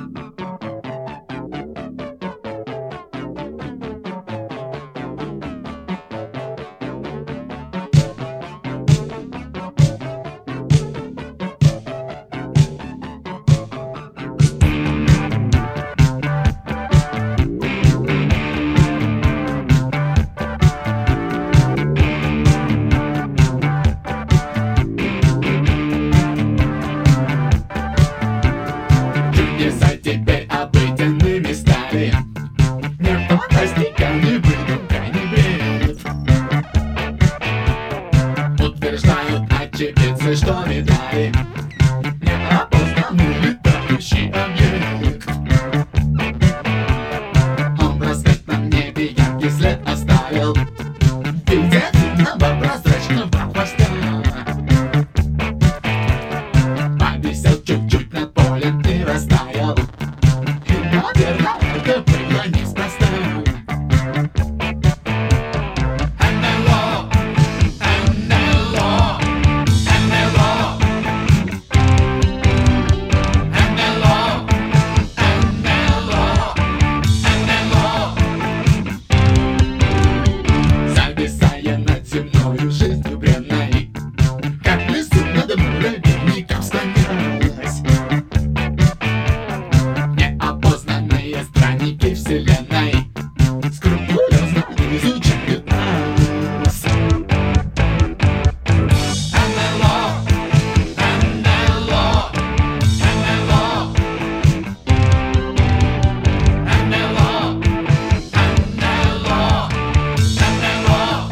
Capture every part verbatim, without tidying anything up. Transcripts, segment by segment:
Теперь обыденными стали. Не фантастиками, выдумками бред. Утверждают очевидцы, что видали неопознанный летающий объект. Он в рассветном небе яркий след оставил в виде длинного прозрачного хвоста. Повисел чуть-чуть над полем и растаял. Наверное, это было неспроста. эн эл о, эн эл о, эн эл о, эн эл о, эн эл о, эн эл о. Зависая над земною жизнью бренной, как в лесу над муравейником склонялась. Странники вселенной скрупулезно изучают нас. эн эл о, эн эл о, эн эл о, эн эл о, эн эл о, эн эл о.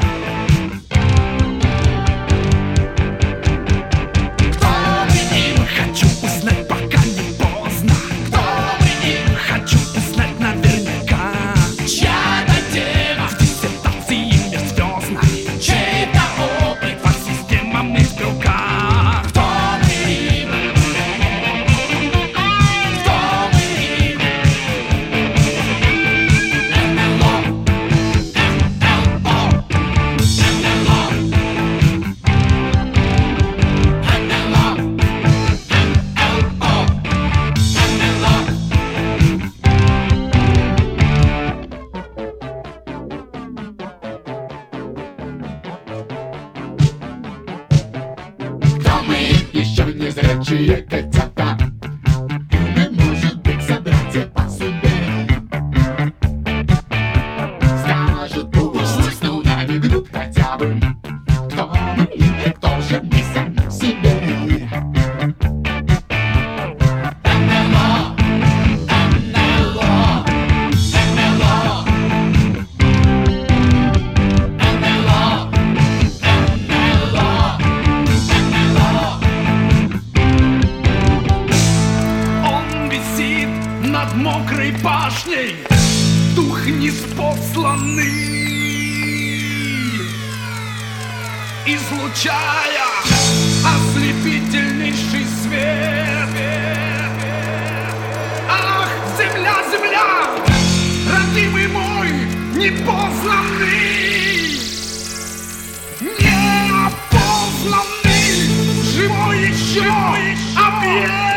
Кто мы им? Хочу узнать, пока не поздно. Кто мы им? Хочу узнать наверняка. Чья-то тема В диссертации межзвездной. чей-то опыт. По системам и стрелкам. Кто мы им? Кто мы им? эн эл о, эн эл о, эн эл о, эн эл о, эн эл о, эн эл о. Кто мы? Еще не зрячие котята. Или, может быть, собратья по судьбе. Скажут, пусть, но навигнут хотя бы. Кто мы и кто же мы сами себе. эн эл о, эн эл о, эн эл о, эн эл о, эн эл о, эн эл о. Он висит над мокрой башней. Дух неспосланный, излучая ослепительнейший свет. Ах, земля, земля, родимый мой, непознанный, неопознанный, живой еще объект.